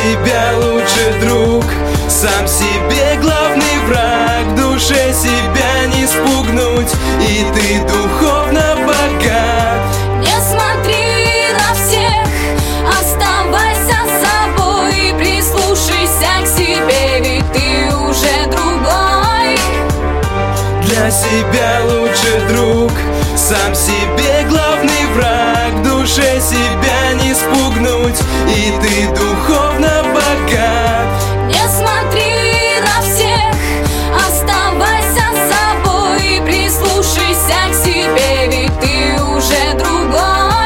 себя лучший друг, сам себе главный враг. В душе себя не спугнуть, и ты духовно богат. Не смотри на всех, оставайся собой. Прислушайся к себе, ведь ты уже другой. Для себя лучший друг, сам себе главный враг. В душе себя не спугнуть, и ты духовно богат. Не смотри на всех, оставайся собой. Прислушайся к себе, ведь ты уже другой.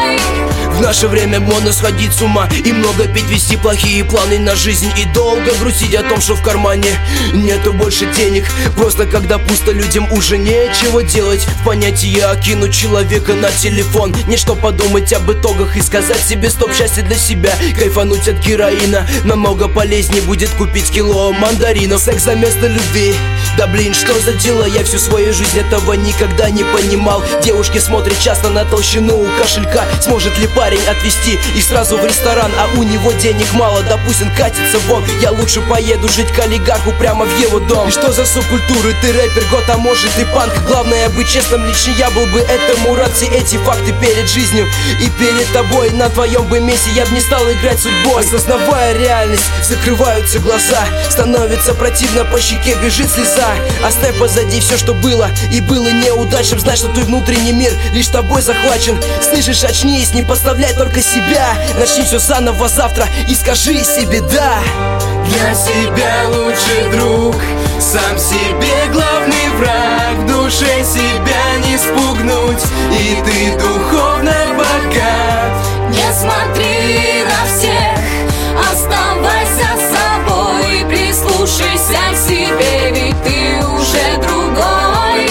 В наше время модно сходить с ума и много пить, вести плохие планы на жизнь и долго грустить о том, что в кармане нету больше денег. Просто когда пусто, людям уже нечего делать. В понятие окинуть человека на телефон, не что подумать об итогах и сказать себе стоп. Счастье для себя, кайфануть от героина намного полезнее будет купить кило мандаринов. Секс за место любви, да блин, что за дело? Я всю свою жизнь этого никогда не понимал. Девушки смотрят часто на толщину у кошелька. Сможет ли парень отвезти их сразу в ресторан, а у него денег мало, да пусть он катится вон. Я лучше поеду жить к олигарху прямо в его дом. И что за субкультуры? Ты рэпер, год, а может и панк. Главное быть честным, лично я был бы этому рад. Все эти факты перед жизнью и перед тобой. На твоем бы месте я бы не стал играть судьбой. Осознавая реальность, закрываются глаза. Становится противно, по щеке бежит слеза. Оставь позади все, что было и было неудачным. Знай, что твой внутренний мир лишь тобой захвачен. Слышишь, очнись, не поставляй только себя. Начни все заново завтра и скажи себе да. Для себя лучший друг, сам себе главный враг. В душе себя не спугнуть, и ты духовно богат. Не смотри на всех, оставайся собой. Прислушайся к себе, ведь ты уже другой.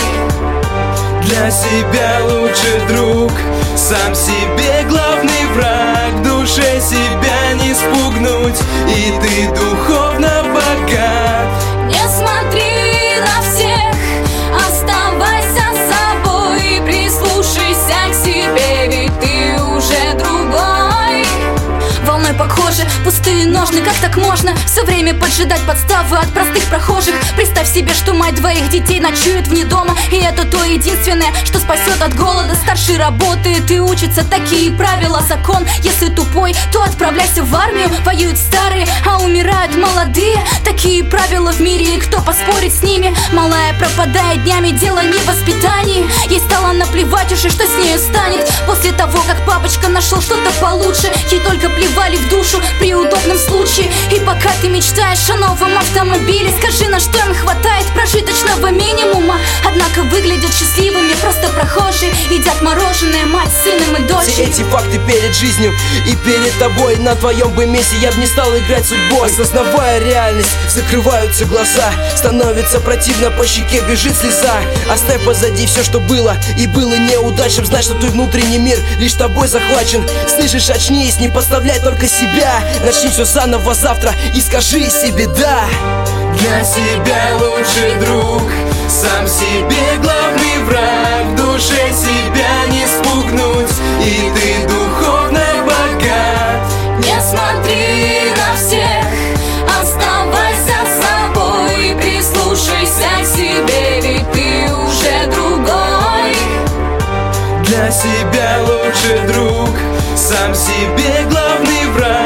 Для себя лучший друг, сам себе главный враг. В душе себя не спугнуть, и ты духовно богат. Не смотри на всех, оставайся собой. Прислушайся к себе, ведь ты уже другой. Волной похожи пустые ножны, как так можно все время поджидать подставы от простых прохожих? Представь себе, что мать двоих детей ночует вне дома, и это то единственное, что спасет от голода. Старший работает и учится, такие правила, закон. Если тупой, то отправляйся в армию. Воюют старые, а умирают молодые. Такие правила в мире, и кто поспорит с ними? Малая пропадает днями, дело не в воспитании. Ей стало наплевать уже, что с нею станет после того, как папочка нашел что-то получше. Ей только плевали в душу при удобном случае. И пока ты мечтаешь о новом автомобиле, скажи, на что им хватает прожиточного минимума. Однако выглядят счастливыми просто прохожие, едят мороженое мать с сыном и дочерью. Все эти факты перед жизнью и перед тобой. На твоем бы месте я бы не стал играть судьбой. Осознавая реальность, закрываются глаза. Становится противно, по щеке бежит слеза. Оставь позади все, что было и было неудачным. Знай, что твой внутренний мир лишь тобой захвачен. Слышишь, очнись, не поставляй только себя. Начни все заново завтра и скажи себе да. Для себя лучший друг, сам себе главный враг. В душе себя не спугнуть, и ты духовно богат. Не смотри на всех, оставайся собой. Прислушайся к себе, ведь ты уже другой. Для себя лучший друг, сам себе главный враг.